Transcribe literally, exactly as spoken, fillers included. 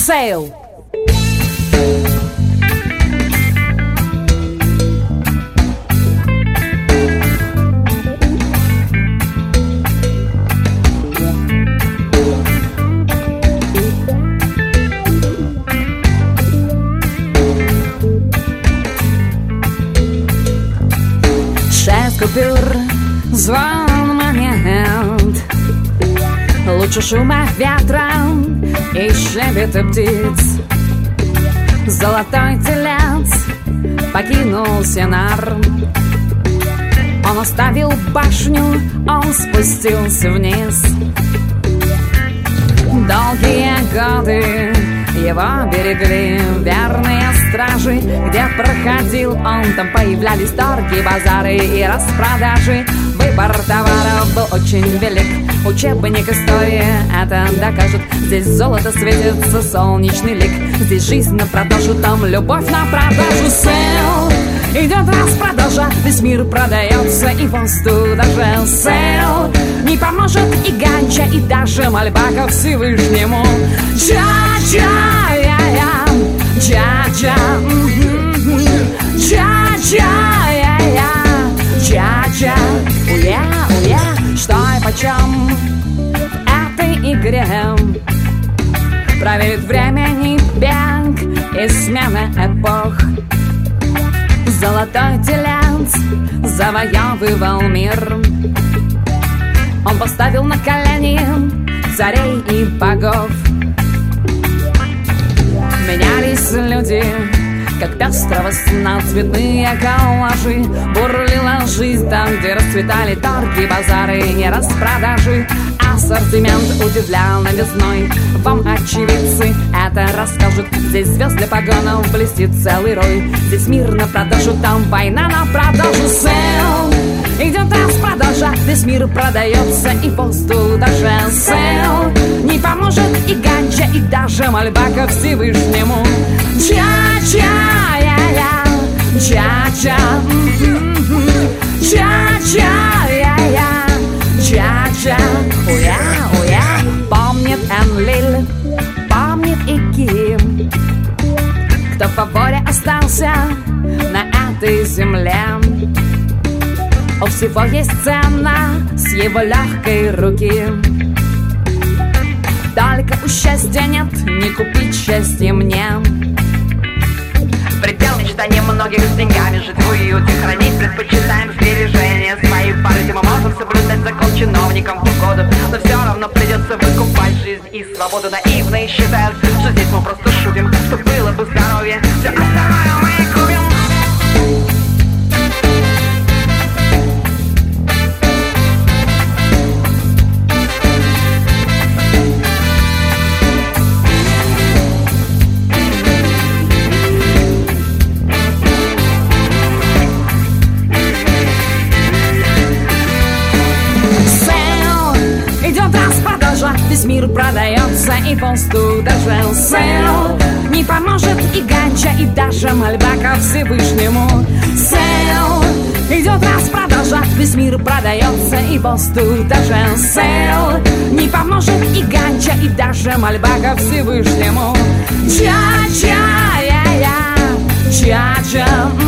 Сейл. Шесть купюр, звон, момент. Лучше шума ветра и щебета птиц. Золотой телец покинул Сенар. Он оставил башню, он спустился вниз. Долгие годы его берегли верные стражи. Где проходил он, там появлялись торги, базары и распродажи. Выбор товаров был очень велик. Учебник истории это докажет. Здесь золото светится, солнечный лик. Здесь жизнь на продажу, там любовь на продажу. Сейл, идет распродажа, весь мир продается, и воздух даже. Сейл, не поможет и ганча, и даже мольба ко Всевышнему. Джа-джа-я-я, джа-джа, джа-джа-я-я, джа-джа, уя-уя. Что и почем в этой игре проверит времени бег и смена эпох. Золотой телец завоевывал мир. Он поставил на колени царей и богов. Менялись люди, как пестрого сна цветные коллажи. Бурлила жизнь там, где расцветали торги, базары и распродажи. Ассортимент удивлял новизной. Вам очевидцы это расскажут. Здесь звезд для погонов блестит целый рой. Здесь мир на продажу, там война на продажу. Сейл, идет распродажа, весь мир продается, и воздух даже. Сейл, не поможет и ганча, и даже мольба ко Всевышнему. Ча-ча-я-я, ча-ча, ча-ча-я-я, ча-ча, уя-уя. Помнит Энлиль, помнит и Ким, кто в фаворе остался на этой земле. У всего есть цена с его легкой руки. Только у счастья нет, не купить счастье мне. Предел мечтаний многих с деньгами жить в уюте, хранить предпочитаем сбережения свои пары. Мы можем соблюдать закон чиновникам в угоду, но все равно придется выкупать жизнь и свободу. Наивные считают, что здесь мы просто шутим, что было бы здоровье, все остальное мы купим. Весь мир продается, и воздух даже. Сейл, не поможет и ганча, и даже мольба ко Всевышнему. Сейл, идет распродажа, весь мир продается, и воздух даже. Сейл, не поможет и ганча, и даже мольба ко Всевышнему. Ча-ча-я-я, ча-ча.